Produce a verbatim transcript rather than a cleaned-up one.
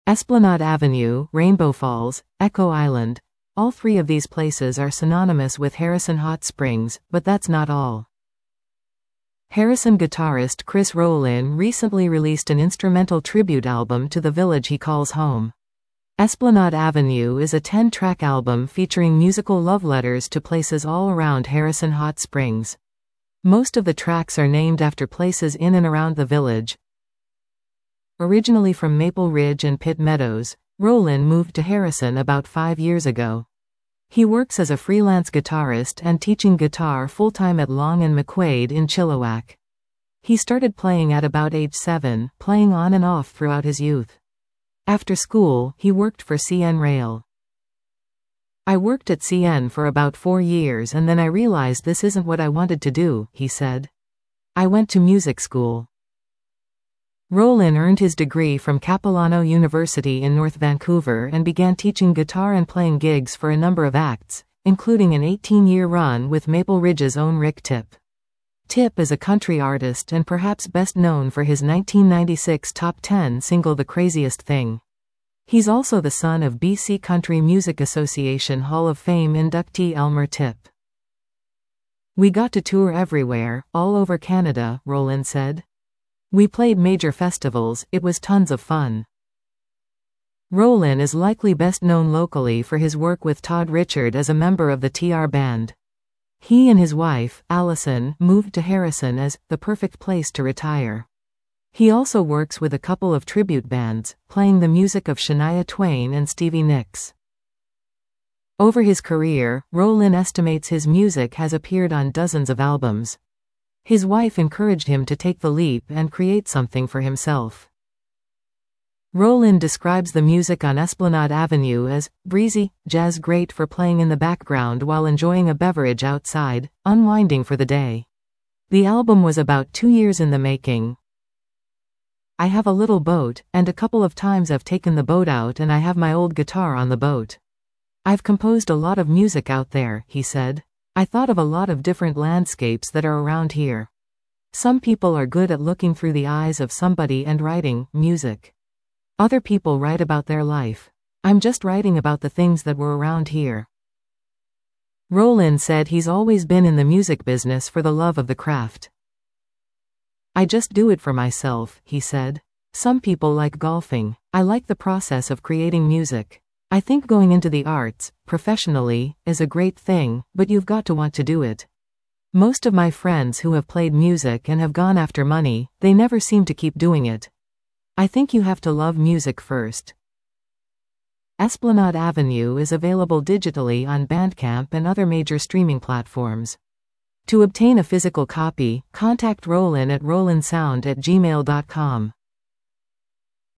Esplanade Avenue, Rainbow Falls, Echo Island. All three of these places are synonymous with Harrison Hot Springs, but that's not all. Harrison guitarist Chris Rowland recently released an instrumental tribute album to the village he calls home. Esplanade Avenue is a ten-track album featuring musical love letters to places all around Harrison Hot Springs. Most of the tracks are named after places in and around the village. Originally from Maple Ridge and Pitt Meadows, Rowland moved to Harrison about five years ago. He works as a freelance guitarist and teaching guitar full-time at Long and McQuaid in Chilliwack. He started playing at about age seven, playing on and off throughout his youth. After school, he worked for C N Rail. "I worked at C N for about four years and then I realized this isn't what I wanted to do," he said. "I went to music school." Rowland earned his degree from Capilano University in North Vancouver and began teaching guitar and playing gigs for a number of acts, including an eighteen-year run with Maple Ridge's own Rick Tipp. Tipp is a country artist and perhaps best known for his nineteen ninety-six top ten single The Craziest Thing. He's also the son of B C Country Music Association Hall of Fame inductee Elmer Tipp. "We got to tour everywhere, all over Canada," Rowland said. "We played major festivals, it was tons of fun." Rowland is likely best known locally for his work with Todd Richard as a member of the T R Band. He and his wife, Allison, moved to Harrison as the perfect place to retire. He also works with a couple of tribute bands, playing the music of Shania Twain and Stevie Nicks. Over his career, Rowland estimates his music has appeared on dozens of albums. His wife encouraged him to take the leap and create something for himself. Rowland describes the music on Esplanade Avenue as breezy, jazz great for playing in the background while enjoying a beverage outside, unwinding for the day. The album was about two years in the making. "I have a little boat, and a couple of times I've taken the boat out and I have my old guitar on the boat. I've composed a lot of music out there," he said. "I thought of a lot of different landscapes that are around here. Some people are good at looking through the eyes of somebody and writing music. Other people write about their life. I'm just writing about the things that were around here." Rowland said he's always been in the music business for the love of the craft. "I just do it for myself," he said. "Some people like golfing. I like the process of creating music. I think going into the arts, professionally, is a great thing, but you've got to want to do it. Most of my friends who have played music and have gone after money, they never seem to keep doing it. I think you have to love music first." Esplanade Avenue is available digitally on Bandcamp and other major streaming platforms. To obtain a physical copy, contact Rowland at rowlandsound at gmail dot com.